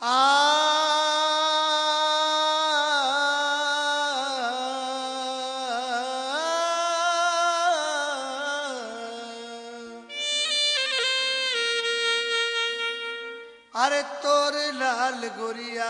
अरे तोर लाल गोरिया,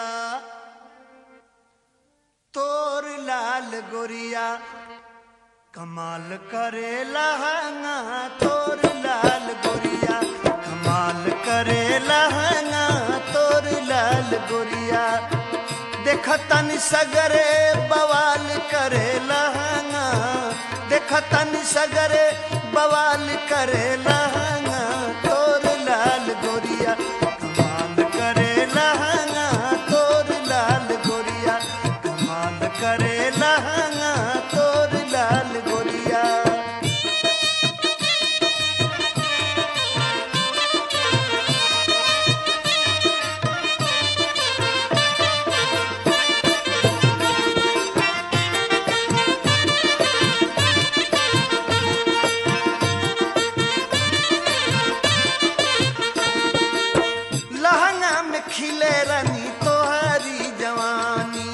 तोर लाल गोरिया कमाल करे लहंगा, तोर लाल गोरिया कमाल करे लहंगा, तोर लाल गोरिया देखतन सगरे बवाल करे लहंगा, देखतन सगरे बवाल करे लहंगा, तोर लाल गोरिया कमाल करे लहंगा, तोर लाल गोरिया कमाल करे लहंगा, तोर लाल गोरिया। लहंगा में खिले रानी तोहरी जवानी,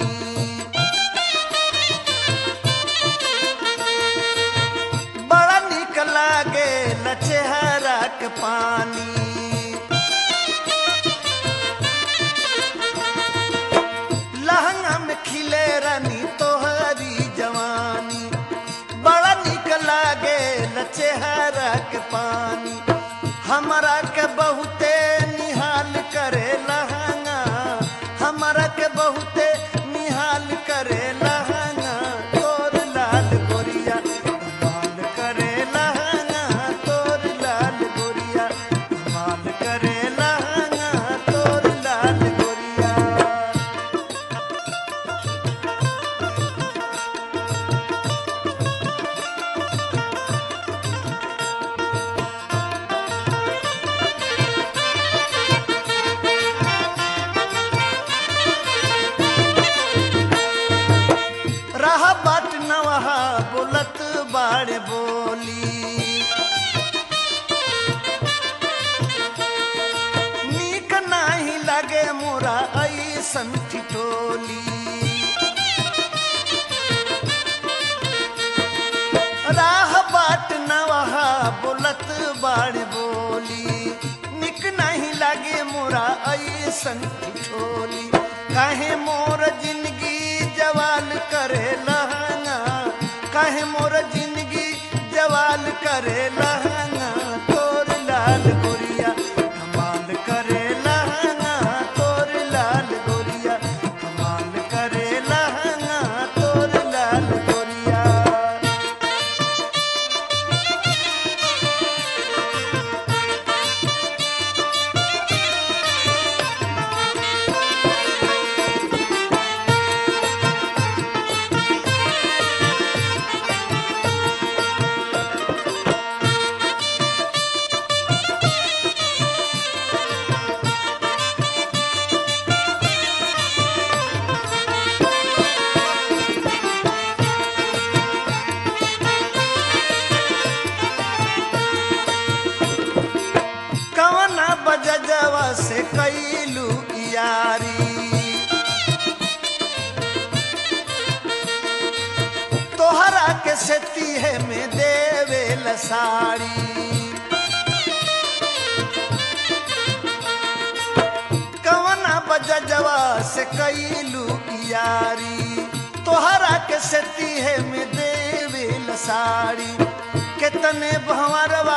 बड़ा निक लागे चेहरा के पानी, लहंगा में खिले रानी तोहरी जवानी, बड़ा निक लागे चेहरा के पानी, हमरा के बहुते निहाल करे लहंगा, हमरा के बहुते निहाल करे लहंगा, तोर लाल गोरिया कमाल करे लहंगा, तोर लाल गोरिया कमाल करे लहंगा, तोर लाल गोरिया। राह बाट नवहा बोलत बाड़े बोली, नीक नाही लागे मोरा ऐसन ठिठोली, राह बाट नवहा बोलत बाड़े बोली, नीक नाही लागे मोरा ऐसन ठिठोली, काहे मोर जिंदगी जवाल करे लहंगा, काहे मोर जिंदगी जवाल करे लहंगा, तोर लाल गोरिया कमाल करे लहंगा, तोर लाल गोरिया कमाल करे लहंगा, तोर लाल गोरिया। कवना बजजवा से कैलू यारी, तोहरा के सेती है में देवे लसाड़ी, कवना बजजवा से कैलू यारी, तोहरा के सेती है में देवे लसाड़ी, कितने भंवरवा